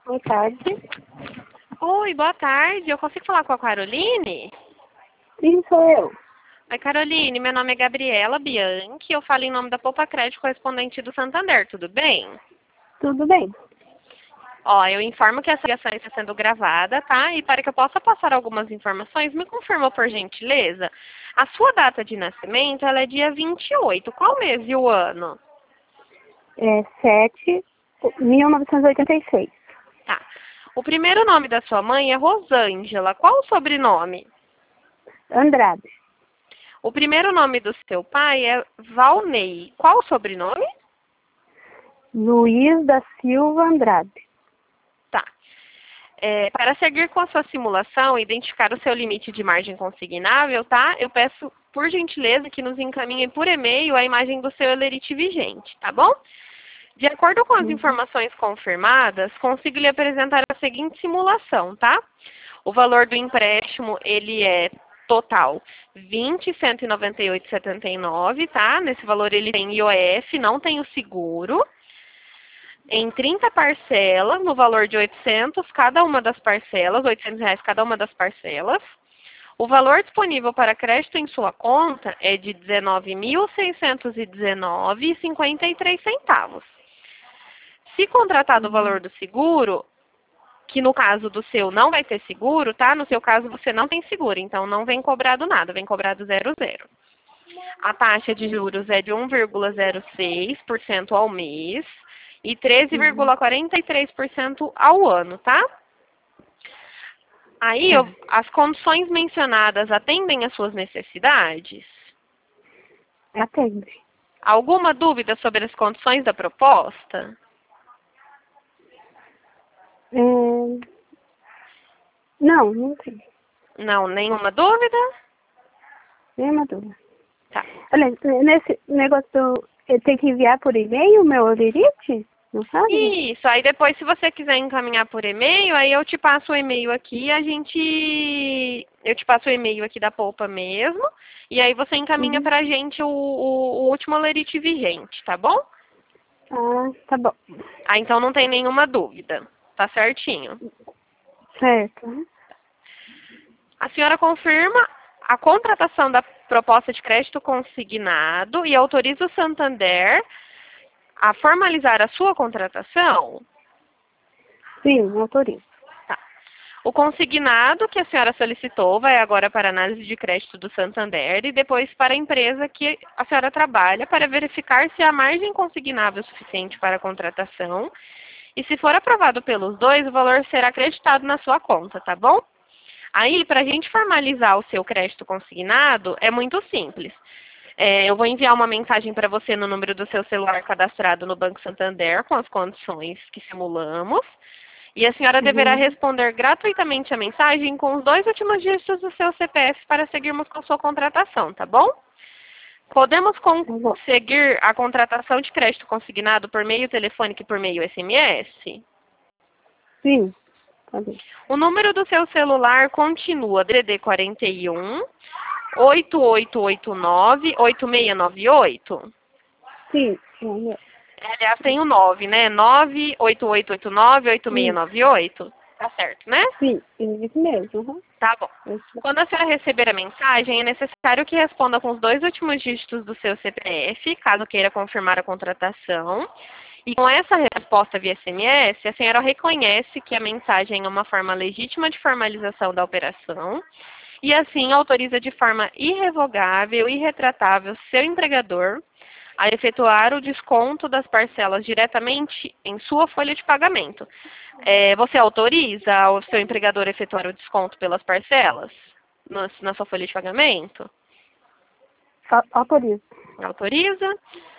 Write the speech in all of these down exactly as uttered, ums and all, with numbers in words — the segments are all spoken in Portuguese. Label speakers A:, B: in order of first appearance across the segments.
A: Boa tarde.
B: Oi, boa tarde. Eu consigo falar com a Caroline?
A: Sim, sou eu.
B: Oi, Caroline. Meu nome é Gabriela Bianchi. Eu falo em nome da Poupa Crédito, correspondente do Santander. Tudo bem?
A: Tudo bem?
B: Ó, eu informo que essa ligação está sendo gravada, tá? E para que eu possa passar algumas informações, me confirma, por gentileza, a sua data de nascimento, ela é dia vinte e oito. Qual mês e o ano?
A: É sete, mil novecentos e oitenta e seis.
B: Tá. O primeiro nome da sua mãe é Rosângela. Qual o sobrenome?
A: Andrade.
B: O primeiro nome do seu pai é Valnei. Qual o sobrenome?
A: Luiz da Silva Andrade.
B: Tá. É, para seguir com a sua simulação e identificar o seu limite de margem consignável, tá? Eu peço, por gentileza, que nos encaminhem por e-mail a imagem do seu Elerite vigente, tá bom? De acordo com as
A: Uhum.
B: informações confirmadas, consigo lhe apresentar a seguinte simulação, tá? O valor do empréstimo, ele é total vinte mil cento e noventa e oito reais e setenta e nove centavos, tá? Nesse valor ele tem I O F, não tem o seguro. Em trinta parcelas, no valor de oitocentos, cada uma das parcelas, oitocentos reais cada uma das parcelas. O valor disponível para crédito em sua conta é de dezenove mil seiscentos e dezenove reais e cinquenta e três centavos. Se contratado o valor do seguro, que no caso do seu não vai ter seguro, tá? No seu caso você não tem seguro, então não vem cobrado nada, vem cobrado zero zero. A taxa de juros é de um vírgula zero seis por cento ao mês e treze vírgula quarenta e três por cento ao ano, tá? Aí, eu, as condições mencionadas atendem às suas necessidades?
A: Atende.
B: Alguma dúvida sobre as condições da proposta?
A: É... Não, não tem.
B: Não, nenhuma dúvida?
A: Nenhuma dúvida.
B: Tá.
A: Olha, nesse negócio, do- eu tenho que enviar por e-mail o meu Olerite? Não sabe?
B: Isso, aí depois se você quiser encaminhar por e-mail, aí eu te passo o e-mail aqui, e a gente... Eu te passo o e-mail aqui da Poupa mesmo, e aí você encaminha
A: Uhum.
B: pra gente o, o, o último Olerite vigente, tá bom?
A: Ah, tá bom.
B: Ah, então não tem nenhuma dúvida, tá certinho.
A: Certo.
B: A senhora confirma a contratação da proposta de crédito consignado e autoriza o Santander a formalizar a sua contratação?
A: Sim, autorizo.
B: Tá. O consignado que a senhora solicitou vai agora para a análise de crédito do Santander e depois para a empresa que a senhora trabalha para verificar se há margem consignável suficiente para a contratação. E se for aprovado pelos dois, o valor será acreditado na sua conta, tá bom? Aí, para a gente formalizar o seu crédito consignado, é muito simples. É, eu vou enviar uma mensagem para você no número do seu celular cadastrado no Banco Santander com as condições que simulamos. E a senhora deverá
A: Uhum.
B: responder gratuitamente a mensagem com os dois últimos dígitos do seu C P F para seguirmos com a sua contratação, tá bom? Podemos conseguir a contratação de crédito consignado por meio telefônico e por meio S M S?
A: Sim, pode.
B: O número do seu celular continua D D D quarenta e um, oito oito oito nove, oito seis nove oito?
A: Sim, sim.
B: Aliás, tem o nove, né? nove oito oito oito nove, oito seis
A: Sim,
B: nove oito. Tá certo, né?
A: sim, isso mesmo. Uhum.
B: Tá bom.
A: Isso.
B: Quando a senhora receber a mensagem, é necessário que responda com os dois últimos dígitos do seu C P F, caso queira confirmar a contratação. E com essa resposta via S M S, a senhora reconhece que a mensagem é uma forma legítima de formalização da operação e assim autoriza de forma irrevogável e retratável seu empregador a efetuar o desconto das parcelas diretamente em sua folha de pagamento. É, você autoriza o seu empregador a efetuar o desconto pelas parcelas no- na sua folha de pagamento?
A: Au- Autorizo.
B: Autoriza.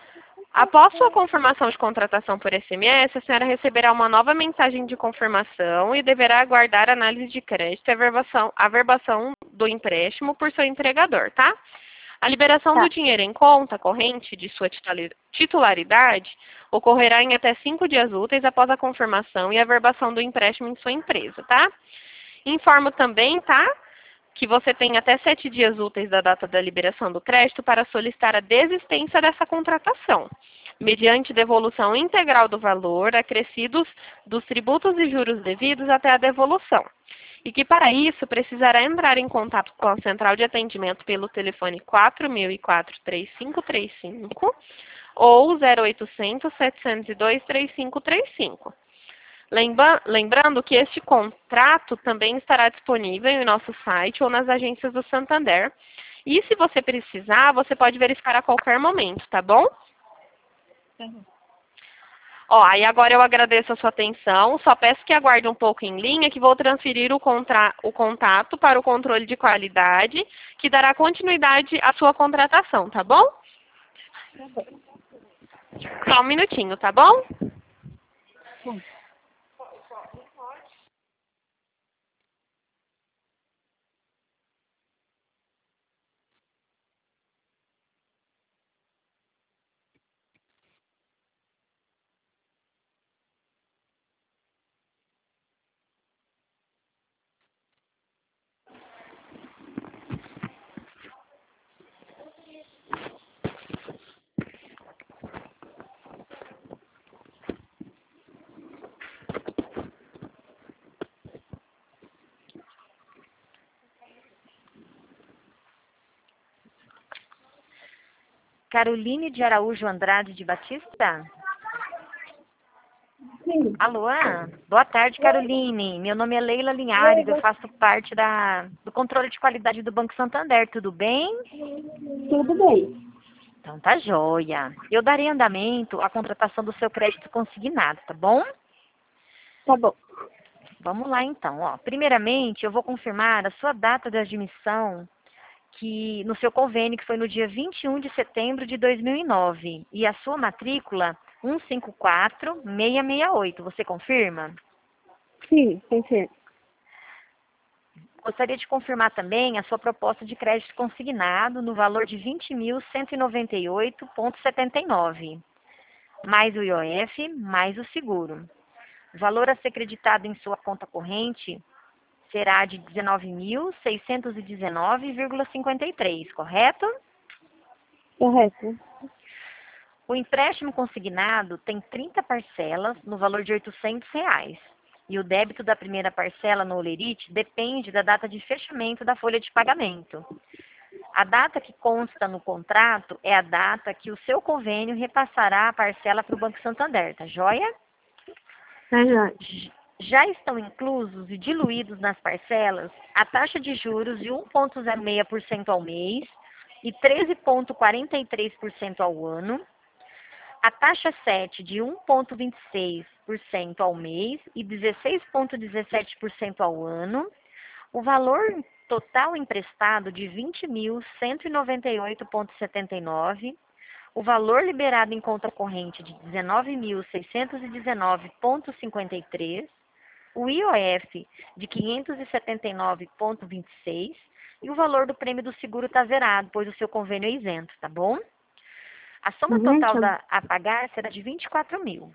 B: Após sua confirmação de contratação por S M S, a senhora receberá uma nova mensagem de confirmação e deverá aguardar a análise de crédito e a verbação, a verbação do empréstimo por seu empregador, tá? A liberação
A: Tá.
B: do dinheiro em conta corrente de sua titula- titularidade ocorrerá em até cinco dias úteis após a confirmação e a verbação do empréstimo em sua empresa, tá? Informo também, tá? Que você tem até sete dias úteis da data da liberação do crédito para solicitar a desistência dessa contratação. mediante devolução integral do valor, acrescidos dos tributos e juros devidos até a devolução. E que, para isso, precisará entrar em contato com a central de atendimento pelo telefone quatro mil e quatro, três cinco três cinco ou zero oitocentos, setecentos e dois, três cinco três cinco. Lembra- Lembrando que este contrato também estará disponível em nosso site ou nas agências do Santander. E se você precisar, você pode verificar a qualquer momento, tá bom?
A: Uhum.
B: Ó, aí agora eu agradeço a sua atenção. Só peço que aguarde um pouco em linha, que vou transferir o, contra... o contato para o controle de qualidade, que dará continuidade à sua contratação, tá bom?
A: Tá bom.
B: Só um minutinho, tá bom?
A: Bom.
C: Caroline de Araújo Andrade de Batista?
A: Sim.
C: Alô? Boa tarde, Caroline. Meu nome é Leila Linhares, eu faço parte da, do controle de qualidade do Banco Santander, tudo bem?
A: Tudo bem.
C: Então tá joia. Eu darei andamento à contratação do seu crédito consignado, tá bom?
A: Tá bom.
C: Vamos lá então, ó. Primeiramente, eu vou confirmar a sua data de admissão que no seu convênio, que foi no dia vinte e um de setembro de dois mil e nove, e a sua matrícula um cinco quatro seis seis oito. Você confirma?
A: Sim, confirmo.
C: Gostaria de confirmar também a sua proposta de crédito consignado no valor de vinte mil cento e noventa e oito vírgula setenta e nove, mais o I O F, mais o seguro. O valor a ser creditado em sua conta corrente será de dezenove mil seiscentos e dezenove vírgula cinquenta e três, correto?
A: Correto.
C: O empréstimo consignado tem trinta parcelas no valor de oitocentos reais. E o débito da primeira parcela no Olerite depende da data de fechamento da folha de pagamento. A data que consta no contrato é a data que o seu convênio repassará a parcela para o Banco Santander, tá joia?
A: Tá joia.
C: Já estão inclusos e diluídos nas parcelas a taxa de juros de um vírgula zero seis por cento ao mês e treze vírgula quarenta e três por cento ao ano, a taxa sete de um vírgula vinte e seis por cento ao mês e dezesseis vírgula dezessete por cento ao ano, o valor total emprestado de vinte mil cento e noventa e oito vírgula setenta e nove, o valor liberado em conta corrente de dezenove mil seiscentos e dezenove vírgula cinquenta e três, o I O F de quinhentos e setenta e nove vírgula vinte e seis e o valor do prêmio do seguro está zerado, pois o seu convênio é isento, tá bom? A soma
A: Uhum,
C: total
A: tá
C: da, a pagar será de vinte e quatro mil.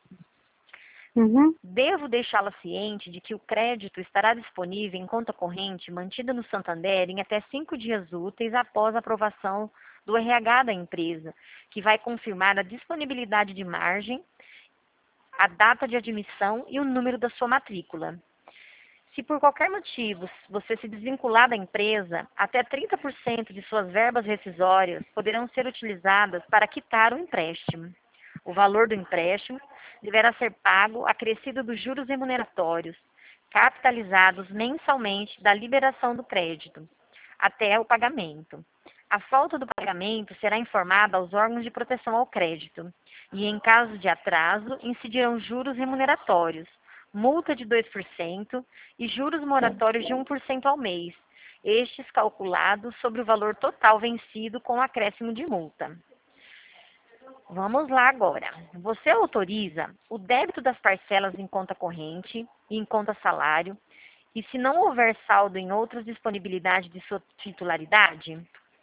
A: Uhum.
C: Devo deixá-la ciente de que o crédito estará disponível em conta corrente mantida no Santander em até cinco dias úteis após a aprovação do R H da empresa, que vai confirmar a disponibilidade de margem, a data de admissão e o número da sua matrícula. Se por qualquer motivo você se desvincular da empresa, até trinta por cento de suas verbas rescisórias poderão ser utilizadas para quitar o empréstimo. O valor do empréstimo deverá ser pago acrescido dos juros remuneratórios, capitalizados mensalmente da liberação do crédito, até o pagamento. A falta do pagamento será informada aos órgãos de proteção ao crédito e, em caso de atraso, incidirão juros remuneratórios, multa de dois por cento e juros moratórios de um por cento ao mês, estes calculados sobre o valor total vencido com o acréscimo de multa. Vamos lá agora. Você autoriza o débito das parcelas em conta corrente e em conta salário, e se não houver saldo em outras disponibilidades de sua titularidade?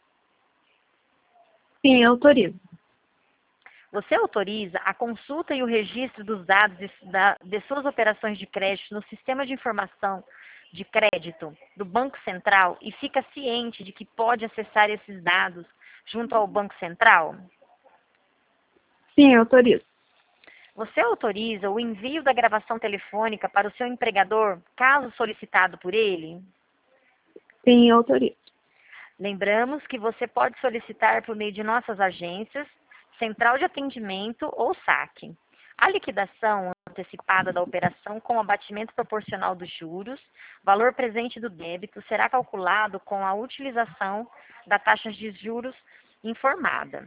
A: Sim, eu autorizo.
C: Você autoriza a consulta e o registro dos dados de, da, de suas operações de crédito no sistema de informação de crédito do Banco Central e fica ciente de que pode acessar esses dados junto ao Banco Central?
A: Sim, autorizo.
C: Você autoriza o envio da gravação telefônica para o seu empregador, caso solicitado por ele?
A: Sim, autorizo.
C: Lembramos que você pode solicitar por meio de nossas agências, central de atendimento ou saque. A liquidação antecipada da operação com abatimento proporcional dos juros, valor presente do débito, será calculado com a utilização da taxa de juros informada.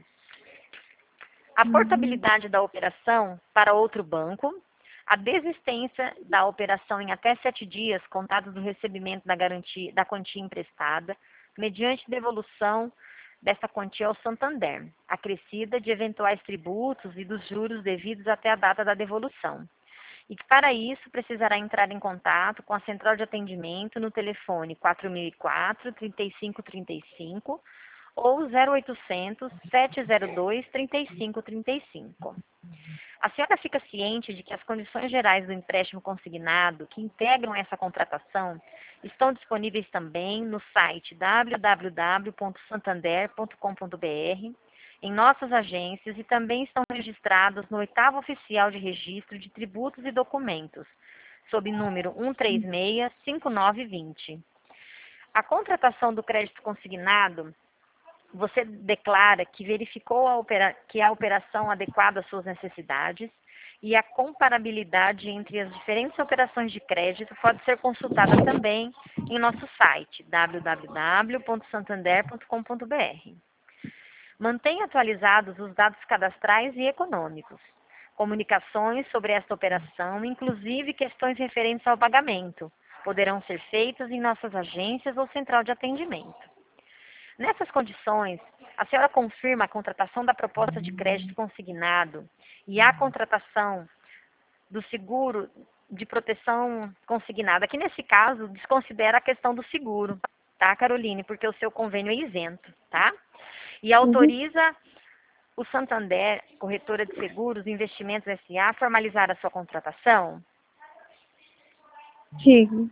C: A portabilidade da operação para outro banco, a desistência da operação em até sete dias contados do recebimento da, garantia, da quantia emprestada, mediante devolução desta quantia ao Santander, acrescida de eventuais tributos e dos juros devidos até a data da devolução. E que para isso precisará entrar em contato com a central de atendimento no telefone quatro mil e quatro, trinta e cinco trinta e cinco ou zero oitocentos, sete zero dois, trinta e cinco trinta e cinco. A senhora fica ciente de que as condições gerais do empréstimo consignado que integram essa contratação estão disponíveis também no site w w w ponto santander ponto com ponto b r, em nossas agências e também estão registrados no oitavo oficial de registro de tributos e documentos, sob número cento e trinta e seis, cinquenta e nove vinte. A contratação do crédito consignado, você declara que verificou a opera, que a operação adequada às suas necessidades e a comparabilidade entre as diferentes operações de crédito pode ser consultada também em nosso site w w w ponto santander ponto com ponto b r. Mantenha atualizados os dados cadastrais e econômicos, comunicações sobre esta operação, inclusive questões referentes ao pagamento, poderão ser feitas em nossas agências ou central de atendimento. Nessas condições, a senhora confirma a contratação da proposta de crédito consignado e a contratação do seguro de proteção consignada, que nesse caso desconsidera a questão do seguro, tá, Caroline? Porque o seu convênio é isento, tá? E autoriza o Santander, Corretora de Seguros e Investimentos S A, a formalizar a sua contratação?
A: Sim.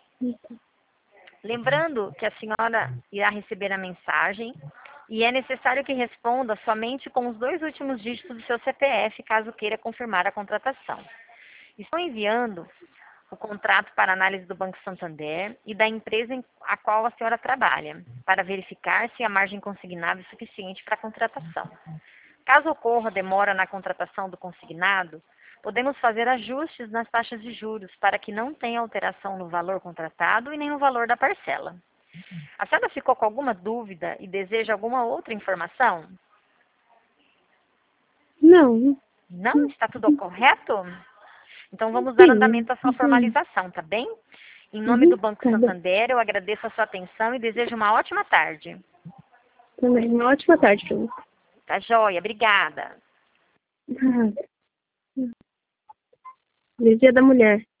C: Lembrando que a senhora irá receber a mensagem e é necessário que responda somente com os dois últimos dígitos do seu C P F, caso queira confirmar a contratação. Estou enviando o contrato para análise do Banco Santander e da empresa em a qual a senhora trabalha, para verificar se a margem consignada é suficiente para a contratação. Caso ocorra demora na contratação do consignado, podemos fazer ajustes nas taxas de juros para que não tenha alteração no valor contratado e nem no valor da parcela. A senhora ficou com alguma dúvida e deseja alguma outra informação?
A: Não.
C: Não? Está tudo correto? Então vamos dar andamento à sua formalização, tá bem? Em nome do Banco Santander, eu agradeço a sua atenção e desejo uma ótima tarde.
A: Também, uma ótima tarde para você.
C: Tá joia, obrigada.
A: Feliz Dia da Mulher.